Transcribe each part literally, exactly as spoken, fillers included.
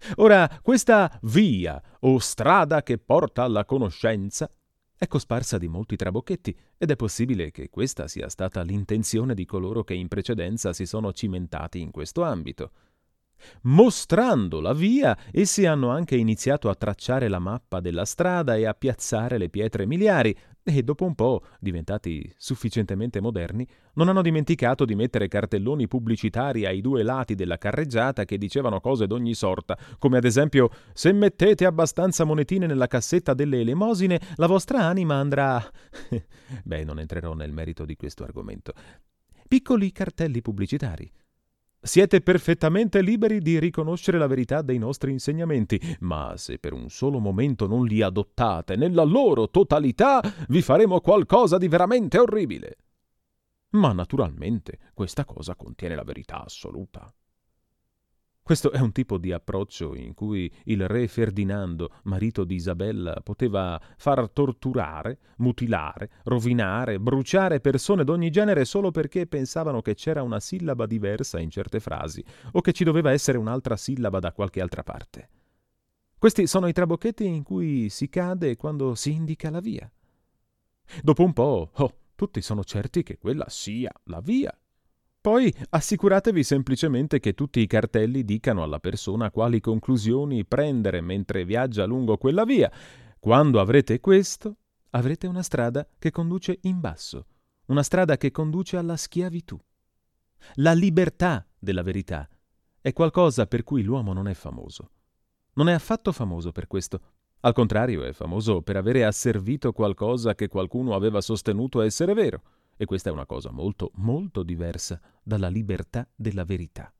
Ora, questa via o strada che porta alla conoscenza è cosparsa di molti trabocchetti ed è possibile che questa sia stata l'intenzione di coloro che in precedenza si sono cimentati in questo ambito. Mostrando la via, essi hanno anche iniziato a tracciare la mappa della strada e a piazzare le pietre miliari e dopo un po', diventati sufficientemente moderni, non hanno dimenticato di mettere cartelloni pubblicitari ai due lati della carreggiata che dicevano cose d'ogni sorta, come ad esempio «Se mettete abbastanza monetine nella cassetta delle elemosine, la vostra anima andrà...» Beh, non entrerò nel merito di questo argomento. Piccoli cartelli pubblicitari. Siete perfettamente liberi di riconoscere la verità dei nostri insegnamenti, ma se per un solo momento non li adottate nella loro totalità, vi faremo qualcosa di veramente orribile. Ma naturalmente questa cosa contiene la verità assoluta. Questo è un tipo di approccio in cui il re Ferdinando, marito di Isabella, poteva far torturare, mutilare, rovinare, bruciare persone d'ogni genere solo perché pensavano che c'era una sillaba diversa in certe frasi o che ci doveva essere un'altra sillaba da qualche altra parte. Questi sono i trabocchetti in cui si cade quando si indica la via. Dopo un po', oh, tutti sono certi che quella sia la via. Poi assicuratevi semplicemente che tutti i cartelli dicano alla persona quali conclusioni prendere mentre viaggia lungo quella via. Quando avrete questo, avrete una strada che conduce in basso, una strada che conduce alla schiavitù. La libertà della verità è qualcosa per cui l'uomo non è famoso. Non è affatto famoso per questo. Al contrario, è famoso per avere asservito qualcosa che qualcuno aveva sostenuto essere vero. E questa è una cosa molto, molto diversa dalla libertà della verità.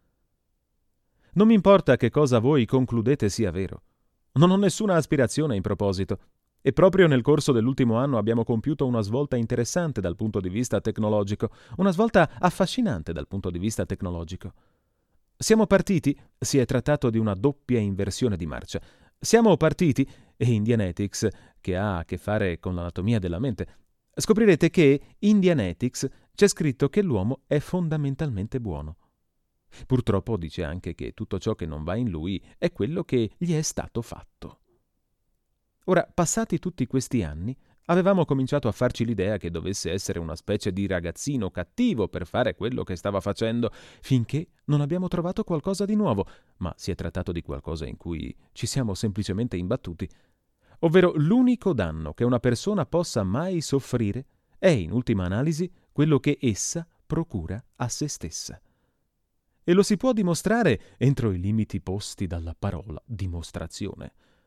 Non mi importa che cosa voi concludete sia vero. Non ho nessuna aspirazione in proposito. E proprio nel corso dell'ultimo anno abbiamo compiuto una svolta interessante dal punto di vista tecnologico, una svolta affascinante dal punto di vista tecnologico. Siamo partiti, si è trattato di una doppia inversione di marcia. Siamo partiti, e in Dianetics, che ha a che fare con l'anatomia della mente, scoprirete che in Dianetics c'è scritto che l'uomo è fondamentalmente buono. Purtroppo dice anche che tutto ciò che non va in lui è quello che gli è stato fatto. Ora, passati tutti questi anni, avevamo cominciato a farci l'idea che dovesse essere una specie di ragazzino cattivo per fare quello che stava facendo, finché non abbiamo trovato qualcosa di nuovo, ma si è trattato di qualcosa in cui ci siamo semplicemente imbattuti. Ovvero l'unico danno che una persona possa mai soffrire è, in ultima analisi, quello che essa procura a se stessa. E lo si può dimostrare entro i limiti posti dalla parola dimostrazione.